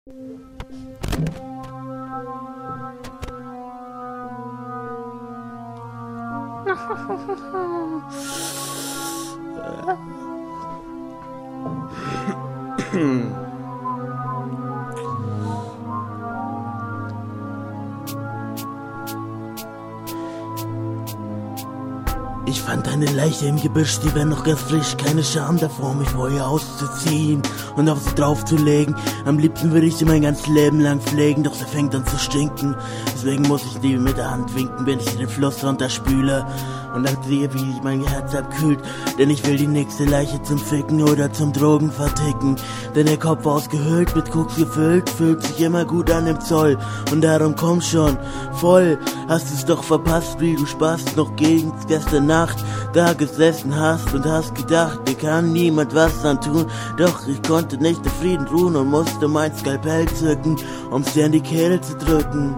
Ich fand eine Leiche im Gebüsch, die wär noch ganz frisch. Keine Scham davor, mich vor ihr auszuziehen und auf sie draufzulegen. Am liebsten würde ich sie mein ganzes Leben lang pflegen, doch sie fängt an zu stinken. Deswegen muss ich die mit der Hand winken, wenn ich den Fluss runterspüle. Und dann sehe, wie mein Herz abkühlt. Denn ich will die nächste Leiche zum Ficken oder zum Drogen verticken. Denn der Kopf ausgehöhlt, mit Koks gefüllt, fühlt sich immer gut an im Zoll. Und darum komm schon, voll. Hast du's doch verpasst, wie du Spaß noch gestern Nacht da gesessen hast und hast gedacht, mir kann niemand was antun. Doch ich konnte nicht in Frieden ruhen und musste mein Skalpell zücken, um's dir in die Kehle zu drücken.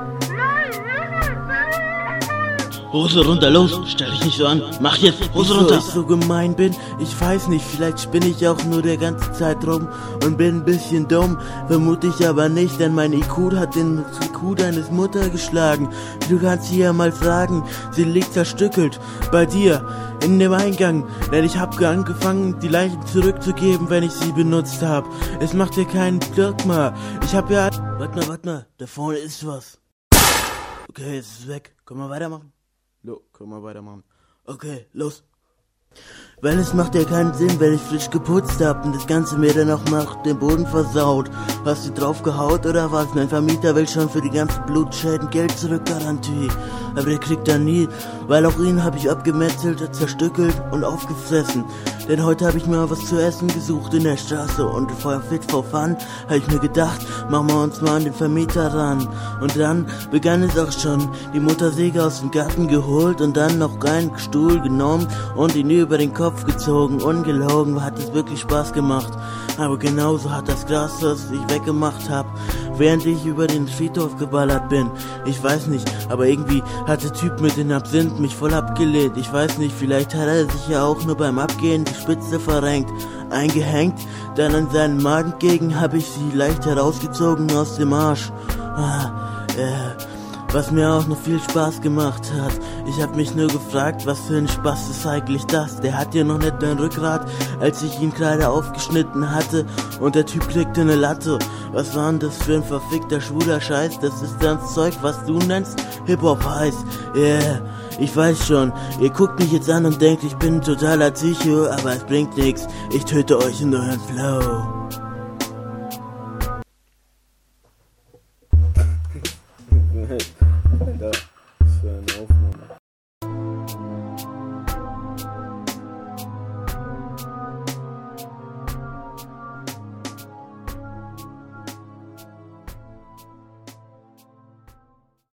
Hose runter, los, stell dich nicht so an, mach jetzt, Hose runter. Wieso ich so gemein bin, ich weiß nicht, vielleicht spinne ich auch nur der ganze Zeit rum und bin ein bisschen dumm, vermute ich aber nicht, denn mein IQ hat den IQ deines Mutter geschlagen. Du kannst sie ja mal fragen, sie liegt zerstückelt bei dir in dem Eingang, denn ich hab angefangen, die Leichen zurückzugeben, wenn ich sie benutzt hab. Es macht dir keinen Glück mehr. Ich hab ja... Warte mal, da vorne ist was. Okay, es ist weg. Können wir weitermachen? Können wir weitermachen. Okay, los. Weil es macht ja keinen Sinn, wenn ich frisch geputzt hab und das Ganze mir dann auch nach dem Boden versaut. Hast du drauf gehaut oder was? Mein Vermieter will schon für die ganzen Blutschäden Geld zurückgarantie. Aber der kriegt dann nie, weil auch ihn hab ich abgemetzelt, zerstückelt und aufgefressen. Denn heute hab ich mir was zu essen gesucht in der Straße und for fit for fun hab ich mir gedacht, machen wir uns mal an den Vermieter ran. Und dann begann es auch schon, die Muttersäge aus dem Garten geholt und dann noch einen Stuhl genommen und ihn über den Kopf gezogen. Ungelogen, hat es wirklich Spaß gemacht. Aber genauso hat das Gras, das ich weggemacht hab, während ich über den Friedhof geballert bin. Ich weiß nicht, aber irgendwie hat der Typ mit den Absinth mich voll abgelehnt. Ich weiß nicht, vielleicht hat er sich ja auch nur beim Abgehen die Spitze verrenkt, eingehängt. Dann an seinen Magengegend hab ich sie leicht herausgezogen aus dem Arsch. Was mir auch noch viel Spaß gemacht hat. Ich hab mich nur gefragt, was für ein Spaß ist eigentlich das? Der hat ja noch nicht mein Rückgrat, als ich ihn gerade aufgeschnitten hatte. Und der Typ kriegte eine Latte. Was war denn das für ein verfickter schwuler Scheiß? Das ist das Zeug, was du nennst Hip-Hop heißt. Yeah, ich weiß schon. Ihr guckt mich jetzt an und denkt, ich bin ein totaler Psycho, aber es bringt nichts. Ich töte euch in euren Flow.